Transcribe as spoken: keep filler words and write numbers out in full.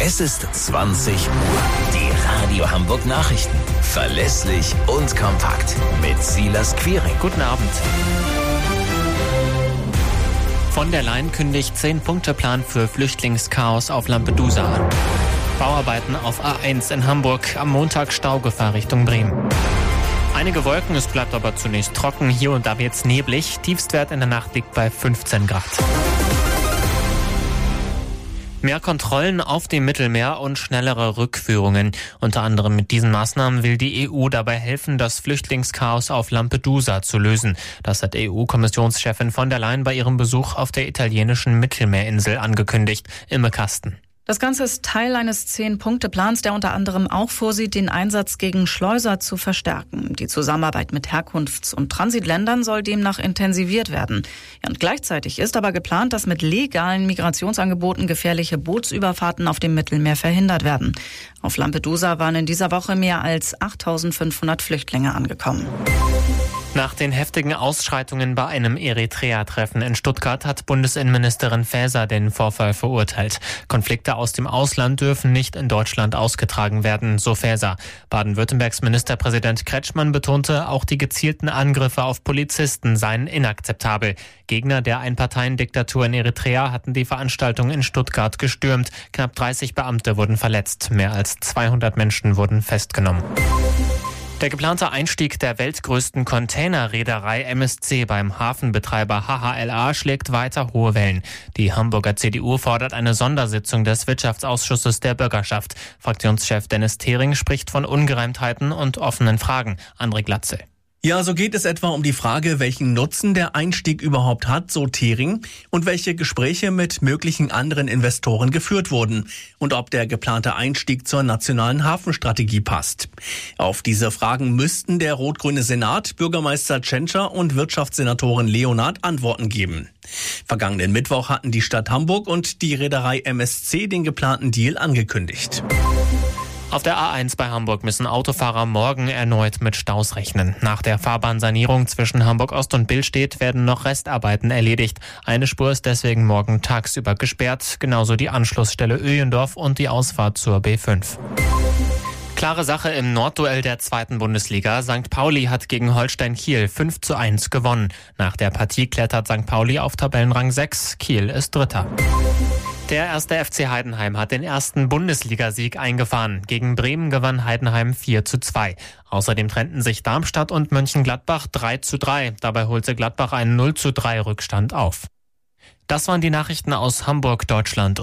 Es ist zwanzig Uhr. Die Radio Hamburg Nachrichten. Verlässlich und kompakt. Mit Silas Quiring. Guten Abend. Von der Leyen kündigt zehn-Punkte-Plan für Flüchtlingschaos auf Lampedusa an. Bauarbeiten auf A eins in Hamburg, am Montag Staugefahr Richtung Bremen. Einige Wolken, es bleibt aber zunächst trocken, hier und da wird's neblig. Tiefstwert in der Nacht liegt bei fünfzehn Grad. Mehr Kontrollen auf dem Mittelmeer und schnellere Rückführungen. Unter anderem mit diesen Maßnahmen will die E U dabei helfen, das Flüchtlingschaos auf Lampedusa zu lösen. Das hat E U-Kommissionschefin von der Leyen bei ihrem Besuch auf der italienischen Mittelmeerinsel angekündigt. Imme Kasten. Das Ganze ist Teil eines Zehn-Punkte-Plans, der unter anderem auch vorsieht, den Einsatz gegen Schleuser zu verstärken. Die Zusammenarbeit mit Herkunfts- und Transitländern soll demnach intensiviert werden. Ja, und gleichzeitig ist aber geplant, dass mit legalen Migrationsangeboten gefährliche Bootsüberfahrten auf dem Mittelmeer verhindert werden. Auf Lampedusa waren in dieser Woche mehr als achttausendfünfhundert Flüchtlinge angekommen. Nach den heftigen Ausschreitungen bei einem Eritrea-Treffen in Stuttgart hat Bundesinnenministerin Faeser den Vorfall verurteilt. Konflikte aus dem Ausland dürfen nicht in Deutschland ausgetragen werden, so Faeser. Baden-Württembergs Ministerpräsident Kretschmann betonte, auch die gezielten Angriffe auf Polizisten seien inakzeptabel. Gegner der Einparteiendiktatur in Eritrea hatten die Veranstaltung in Stuttgart gestürmt. Knapp dreißig Beamte wurden verletzt. Mehr als zweihundert Menschen wurden festgenommen. Der geplante Einstieg der weltgrößten Containerreederei M S C beim Hafenbetreiber H H L A schlägt weiter hohe Wellen. Die Hamburger C D U fordert eine Sondersitzung des Wirtschaftsausschusses der Bürgerschaft. Fraktionschef Dennis Thering spricht von Ungereimtheiten und offenen Fragen. André Glatzel. Ja, so geht es etwa um die Frage, welchen Nutzen der Einstieg überhaupt hat, so Thering, und welche Gespräche mit möglichen anderen Investoren geführt wurden und ob der geplante Einstieg zur nationalen Hafenstrategie passt. Auf diese Fragen müssten der rot-grüne Senat, Bürgermeister Tschentscher und Wirtschaftssenatorin Leonhardt Antworten geben. Vergangenen Mittwoch hatten die Stadt Hamburg und die Reederei M S C den geplanten Deal angekündigt. Auf der A eins bei Hamburg müssen Autofahrer morgen erneut mit Staus rechnen. Nach der Fahrbahnsanierung zwischen Hamburg Ost und Billstedt werden noch Restarbeiten erledigt. Eine Spur ist deswegen morgen tagsüber gesperrt, genauso die Anschlussstelle Öhlendorf und die Ausfahrt zur B fünf. Klare Sache im Nordduell der zweiten Bundesliga. Sankt Pauli hat gegen Holstein Kiel fünf zu eins gewonnen. Nach der Partie klettert Sankt Pauli auf Tabellenrang sechs. Kiel ist Dritter. Der erste F C Heidenheim hat den ersten Bundesligasieg eingefahren. Gegen Bremen gewann Heidenheim vier zu zwei. Außerdem trennten sich Darmstadt und Mönchengladbach drei zu drei. Dabei holte Gladbach einen null zu drei Rückstand auf. Das waren die Nachrichten aus Hamburg, Deutschland.